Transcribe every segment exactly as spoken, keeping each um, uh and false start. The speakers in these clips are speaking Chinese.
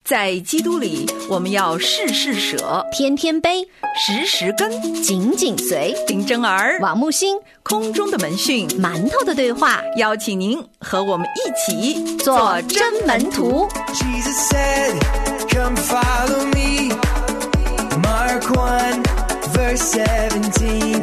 在基督里，我们要事事舍， 天天悲， 时时跟， 紧紧随。 林真儿、 王木星， 空中的门讯， 馒头的对话， 邀请您和我们一起做真门徒。 Jesus said, come follow me. Mark one, verse seventeen.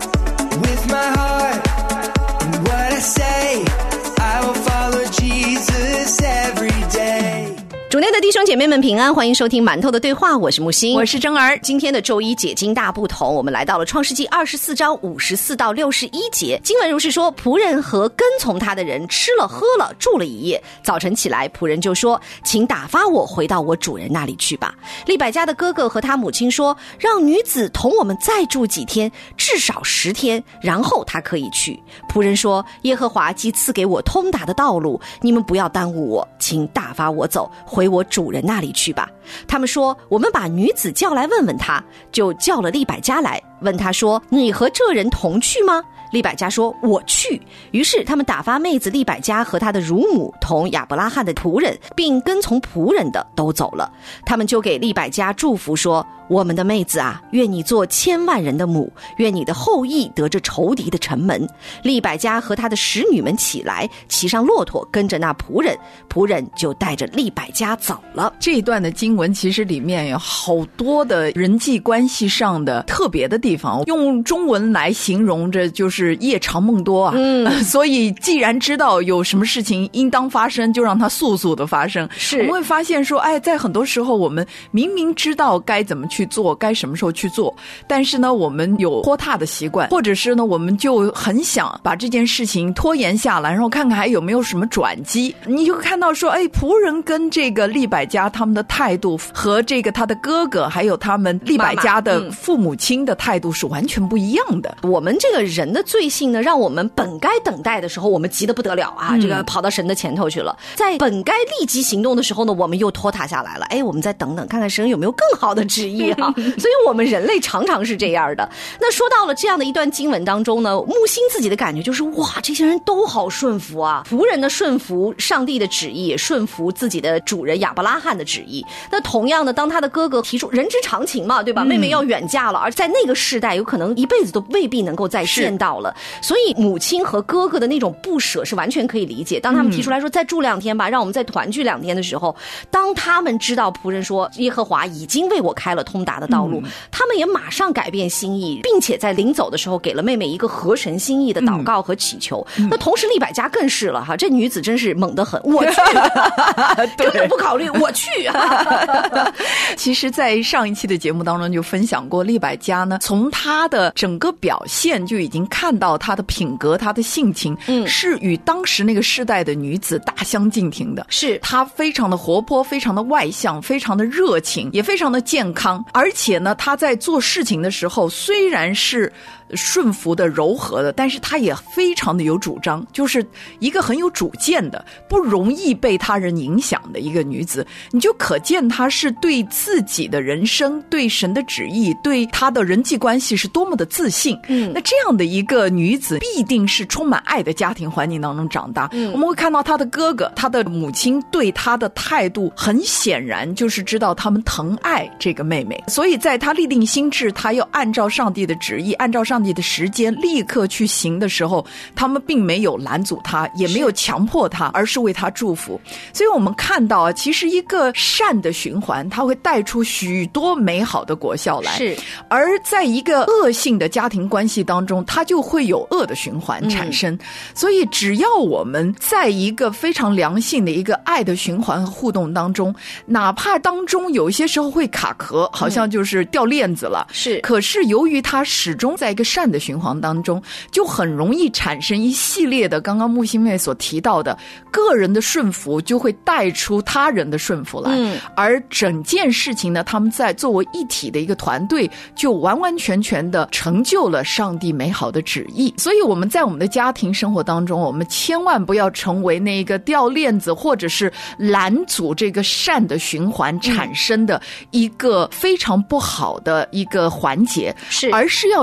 With my heart and what I say, I will follow Jesus every day. 主内的弟兄姐妹们平安，欢迎收听馒头的对话，我是木星， 我是真儿。 今天的周一解经大不同，我们来到了创世纪二十四章五十四到六十一节。经文如是说，仆人和跟从他的人吃了喝了，住了一夜。早晨起来，仆人就说，请打发我回到我主人那里去吧。利百加的哥哥和他母亲说，让女子同我们再住几天，至少十天，然后他可以去。仆人说，耶和华既赐给我通达的道路，你们不要耽误我，请打发我走，回我主人那里去吧。他们说，我们把女子叫来问问她。就叫了利百加来，问她说，你和这人同去吗？利百加说，我去。于是他们打发妹子利百加和她的乳母同亚伯拉罕的仆人，并跟从仆人的都走了。他们就给利百加祝福说，我们的妹子啊，愿你做千万人的母，愿你的后裔得着仇敌的城门。利百加和她的使女们起来，骑上骆驼，跟着那仆人，仆人就带着利百加走了。 这一段的经文其实里面有好多的人际关系上的特别的地方，用中文来形容着就是夜长梦多啊。嗯，所以既然知道有什么事情应当发生，就让它速速的发生。 是， 我们会发现说，哎，在很多时候我们明明知道该怎么去做，该什么时候去做，但是呢，我们有拖沓的习惯，或者是呢，我们就很想把这件事情拖延下来，然后看看还有没有什么转机。你就看到说，哎，仆人跟这个利百加他们的态度和这个他的哥哥还有他们利百加的父母亲的态度是完全不一样的。 我们这个人的罪性呢，让我们本该等待的时候，我们急得不得了啊，嗯、这个跑到神的前头去了。在本该立即行动的时候呢，我们又拖沓下来了。哎，我们再等等，看看神有没有更好的旨意啊。所以我们人类常常是这样的。那说到了这样的一段经文当中呢，木星自己的感觉就是，哇，这些人都好顺服啊。仆人呢顺服上帝的旨意，也顺服自己的主人亚伯拉罕的旨意。那同样的，当他的哥哥提出人之常情嘛，对吧？嗯、妹妹要远嫁了，而在那个世代有可能一辈子都未必能够再见到了。所以母亲和哥哥的那种不舍是完全可以理解。当他们提出来说再住两天吧，让我们再团聚两天的时候，当他们知道仆人说耶和华已经为我开了通达的道路，嗯、他们也马上改变心意，并且在临走的时候给了妹妹一个合神心意的祷告和祈求。嗯、那同时利百加更是了哈，这女子真是猛得很，我去，根本不考虑，我去啊。 其实在上一期的节目当中就分享过，利百加呢从她的整个表现就已经看到她的品格，她的性情，嗯，是与当时那个世代的女子大相径庭的。是她非常的活泼，非常的外向，非常的热情，也非常的健康。而且呢，她在做事情的时候虽然是顺服的柔和的，但是她也非常的有主张，就是一个很有主见的，不容易被他人影响的一个女子。你就可见她是对自己的人生，对神的旨意，对她的人际关系是多么的自信。嗯，那这样的一个女子必定是充满爱的家庭环境当中长大。嗯，我们会看到她的哥哥，她的母亲对她的态度很显然就是知道他们疼爱这个妹妹，所以在她立定心志，她要按照上帝的旨意，按照上帝的时间立刻去行的时候，他们并没有拦阻她，也没有强迫她，而是为她祝福。所以我们看到啊，其实一个善的循环，它会带出许多美好的果效来。是，而在一个恶性的家庭关系当中，它就会有恶的循环产生。嗯、所以只要我们在一个非常良性的一个爱的循环和互动当中，哪怕当中有些时候会卡壳，好像就是掉链子了。是、嗯，可是由于它始终在一个善的循环当中，就很容易产生一系列的刚刚木星妹所提到的个人的顺服，就会带出他人的顺服来。嗯，而整件事情呢，他们在作为一体的一个团队，就完完全全的成就了上帝美好的旨意。所以我们在我们的家庭生活当中，我们千万不要成为那个掉链子或者是拦阻这个善的循环产生的一个非常不好的一个环节，是，而是要成为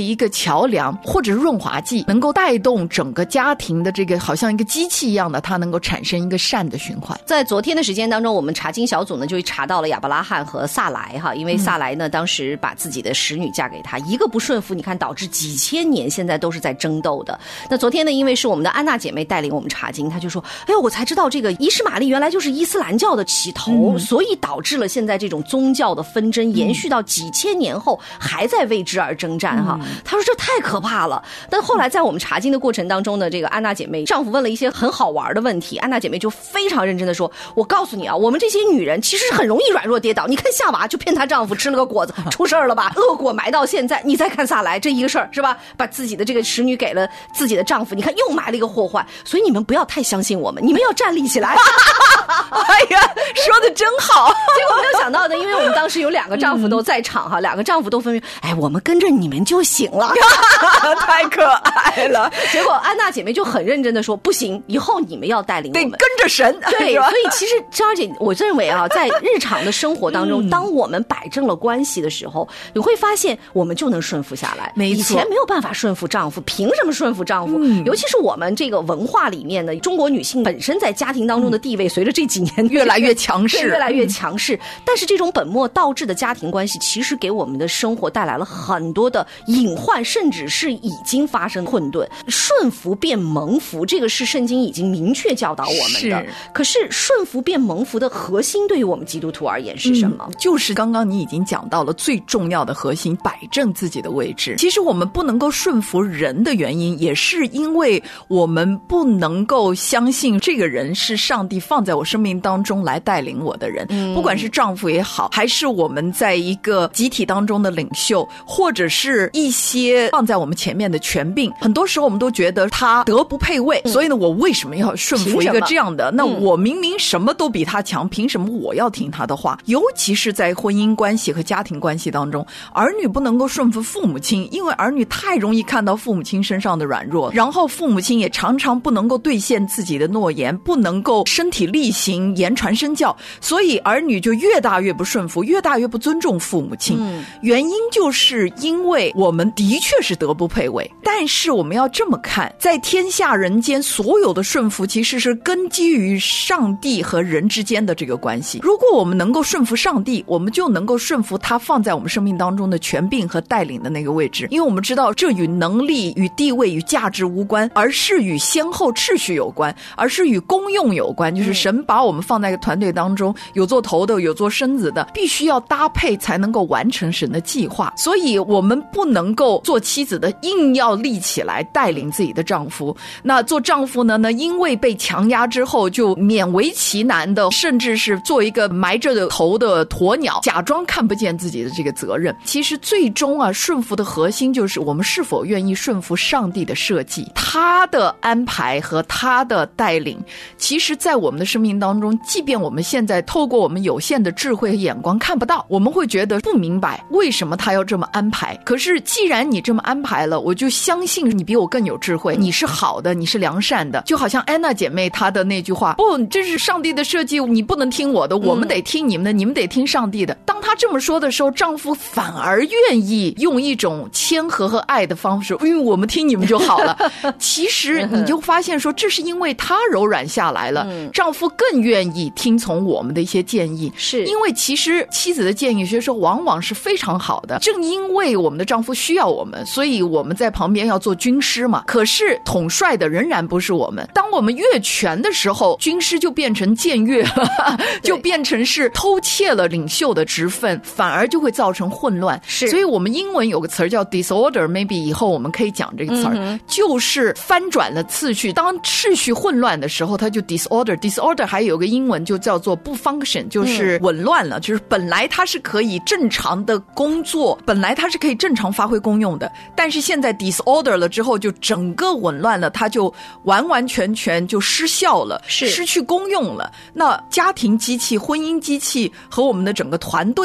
一个桥梁或者润滑剂，能够带动整个家庭的这个好像一个机器一样的，它能够产生一个善的循环。 在昨天的时间当中，我们查经小组呢就查到了亚伯拉罕和萨莱哈，因为萨莱呢当时把自己的使女嫁给他，一个不顺服，你看导致几千年现在都是在争斗的。那昨天呢，因为是我们的安娜姐妹带领我们查经，她就说：“哎呦，我才知道这个伊斯玛利原来就是伊斯兰教的起头，嗯、所以导致了现在这种宗教的纷争延续到几千年后还在为之而征战哈。嗯”她说这太可怕了。但后来在我们查经的过程当中呢，这个安娜姐妹丈夫问了一些很好玩的问题，安娜姐妹就非常认真的说：“我告诉你啊，我们这些女人其实是很容易软弱跌倒。你看夏娃就骗她丈夫吃了个果子，出事了吧？恶果埋到现在。你再看萨莱这一个事儿是吧？把自己的这个使女给了自己的丈夫，你看又埋了一个祸患。所以你们不要太相信我们，你们要站立起来。” 哎呀，说的真好。 结果没有想到的，因为我们当时有两个丈夫都在场哈，嗯、两个丈夫都分别，哎，我们跟着你们就行了。 太可爱了。 结果安娜姐妹就很认真的说：“不行，以后你们要带领我们， 得跟着神。” 对，所以其实张姐，我认为啊，在日常的生活当中，嗯、当我们摆正了关系的时候，你会发现我们就能顺服下来。 没错， 以前没有办法顺服丈夫，凭什么顺服丈夫？嗯、尤其是我们这个文化里面的中国女性本身在家庭当中的地位，嗯、随着这几年越来越强势， 越来越强势。嗯、但是这种本末倒置的家庭关系，其实给我们的生活带来了很多的隐患，甚至是已经发生混沌。顺服变蒙福，这个是圣经已经明确教导我们的。是，可是顺服变蒙福的核心，对于我们基督徒而言是什么？ 嗯、就是刚刚你已经讲到了最重要的核心，摆正自己的位置。其实我们不能够顺服人的原因，也是因为我们不能够相信这个人是上帝放在我生命当中来带领我的人。嗯、不管是丈夫也好，还是我们在一个集体当中的领袖，或者是一些放在我们前面的权柄，很多时候我们都觉得他德不配位，嗯、所以呢，我为什么要顺服一个这样的？那我明明什么都比他强，凭什么我要听他的话？尤其是在婚姻关系和家庭关系当中，儿女不能够顺服父母亲，因为儿女太容易看到父母亲身上的软弱，然后父母亲也常常不能够兑现自己的诺言，不能够身体力行，言传身教，所以儿女就越大越不顺服，越大越不尊重父母亲。嗯、原因就是因为我们的确是德不配位，但是我们要这么看，在天下人间所有的顺服其实是根基于上帝和人之间的这个关系。如果我们能够顺服上帝，我们就能够顺服他放在我们生命当中的权柄和带领的那个位置，因为我们知道这与能力与地位与价值无关，而是与先后秩序有关，而是与功用有关。就是神把我们放在一个团队当中，有做头的有做身子的，必须要搭配才能够完成神的计划。所以我们不能够做妻子的硬要立起来带领自己的丈夫，那做丈夫呢呢因为被强压之后就勉为其难的，甚至是做一个埋着头的鸵鸟，假装看不见自己的这个责任。其实最终啊，顺服的核心就是我们是否愿意顺服上帝的设计，他的安排和他的带领。其实在我们的生命当中，即便我们现在透过我们有限的智慧和眼光看不到，我们会觉得不明白为什么他要这么安排。可是既然你这么安排了，我就相信你比我更有智慧，你是好的，你是良善的。就好像安娜姐妹她的那句话，不，这是上帝的设计，你不能听我的，我们得听你们的，你们得听上帝的。当她这么说的时候，丈夫反而愿意用一种谦和和爱的方式，因为我们听你们就好了。其实你就发现说，这是因为她柔软下来了，丈夫更愿意听从我们的一些建议。是因为其实妻子的建议有些时候往往是非常好的，正因为我们的丈夫需要我们，所以我们在旁边要做军师嘛。可是统帅的仍然不是我们，当我们越权的时候，军师就变成僭越了，就变成是偷窃了领袖的职分，反而就会造成混乱。是，所以我们英文有个词叫 disorder，maybe 以后我们可以讲这个词儿，嗯、就是翻转了次序。当秩序混乱的时候，它就 disorder。disorder 还有个英文就叫做不 function， 就是紊乱了，嗯、就是本来它是可以正常的工作，本来它是可以正常发挥功用的，但是现在 disorder 了之后，就整个紊乱了，它就完完全全就失效了，失去功用了。那家庭机器、婚姻机器和我们的整个团队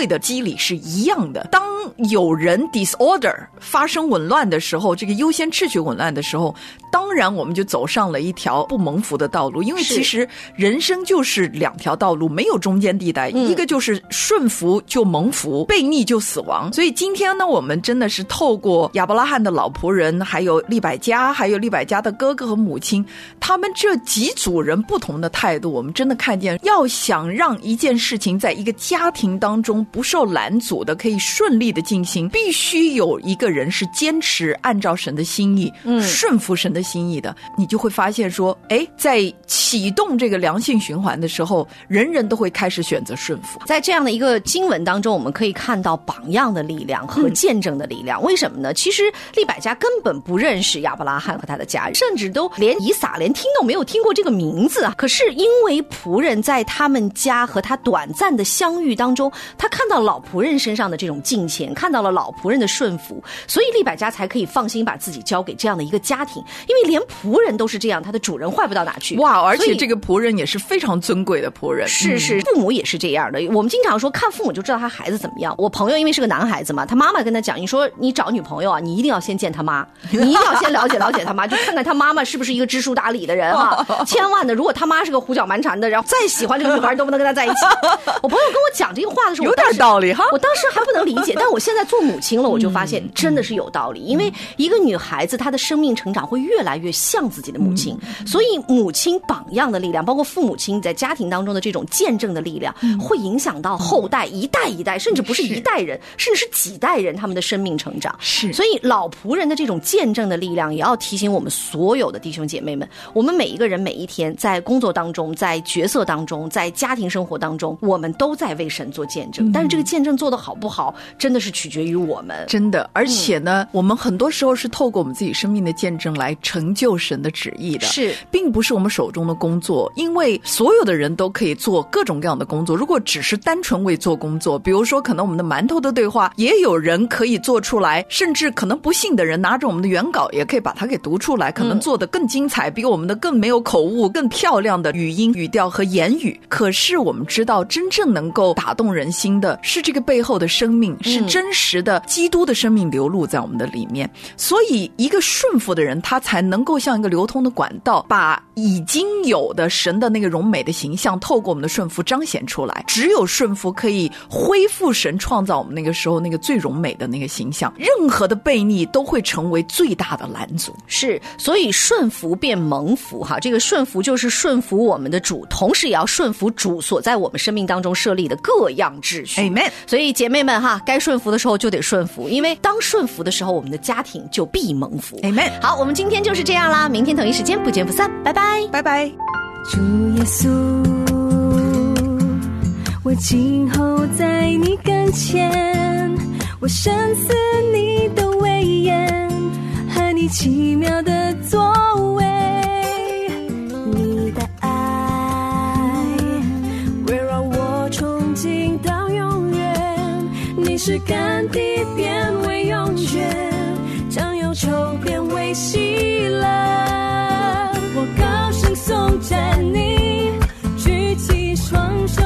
会的机理是一样的。当有人 disorder 发生紊乱的时候，这个优先秩序紊乱的时候，当然我们就走上了一条不蒙福的道路。因为其实人生就是两条道路，没有中间地带、嗯、一个就是顺服就蒙福，悖逆就死亡。所以今天呢，我们真的是透过亚伯拉罕的老仆人，还有利百加，还有利百加的哥哥和母亲，他们这几组人不同的态度，我们真的看见，要想让一件事情在一个家庭当中不受拦阻的可以顺利的进行，必须有一个人是坚持按照神的心意、嗯、顺服神的心意的。你就会发现说，哎，在启动这个良性循环的时候，人人都会开始选择顺服。 在这样的一个经文当中，我们可以看到榜样的力量和见证的力量、嗯、为什么呢？其实利百加根本不认识亚伯拉罕和他的家人，甚至都连以撒连听都没有听过这个名字啊。可是因为仆人在他们家和他短暂的相遇当中，他看到老仆人身上的这种敬虔，看到了老仆人的顺服，所以利百加才可以放心把自己交给这样的一个家庭。因为连仆人都是这样，他的主人坏不到哪去。 哇，而且这个仆人也是非常尊贵的仆人。 是是，父母也是这样的。我们经常说看父母就知道他孩子怎么样。我朋友因为是个男孩子嘛，他妈妈跟他讲，你说你找女朋友啊，你一定要先见他妈，你一定要先了解了解他妈，就看看他妈妈是不是一个知书达理的人哈。千万的，如果他妈是个胡搅蛮缠的，然后再喜欢这个女孩都不能跟他在一起。我朋友跟我讲这个话的时候， 有点道理哈。 我当时还不能理解，但我现在做母亲了，我就发现真的是有道理。因为一个女孩子她的生命成长会越来越像自己的母亲，所以母亲榜样的力量，包括父母亲在家庭当中的这种见证的力量，会影响到后代一代一代，甚至不是一代人，甚至是几代人他们的生命成长。 是， 所以老仆人的这种见证的力量，也要提醒我们所有的弟兄姐妹们，我们每一个人每一天在工作当中，在角色当中，在家庭生活当中，我们都在为神做见证、嗯、但是这个见证做得好不好，真的是取决于我们。 真的，而且呢、嗯、我们很多时候是透过我们自己生命的见证来成就神的旨意的， 是， 并不是我们手中的工作。因为所有的人都可以做各种各样的工作，如果只是单纯为做工作，比如说可能我们的馒头的对话也有人可以做出来，甚至可能不信的人拿着我们的原稿也可以把它给读出来，可能做得更精彩、嗯、比我们的更没有口误更漂亮的语音语调和言语。可是我们知道真正能够打动人心的是这个背后的生命，是真实的基督的生命流露在我们的里面。所以一个顺服的人，他才能够像一个流通的管道，把已经有的神的那个荣美的形象透过我们的顺服彰显出来。只有顺服可以恢复神创造我们那个时候那个最荣美的那个形象，任何的悖逆都会成为最大的拦阻。 是，所以顺服变蒙福哈，这个顺服就是顺服我们的主，同时也要顺服主所在我们生命当中设立的各样秩序。 Amen。 所以姐妹们哈，该顺服的时候就得顺服，因为当顺服的时候，我们的家庭就必蒙福。 Amen。 好，我们今天就是这样啦，明天同一时间不见不散，拜拜拜拜。 主耶稣，我今后在你跟前，我深思你的威严和你奇妙的作为，你的爱围绕我从今到永远，你是干地变为永远，将忧愁变为喜乐，我高兴颂赞你，举起双手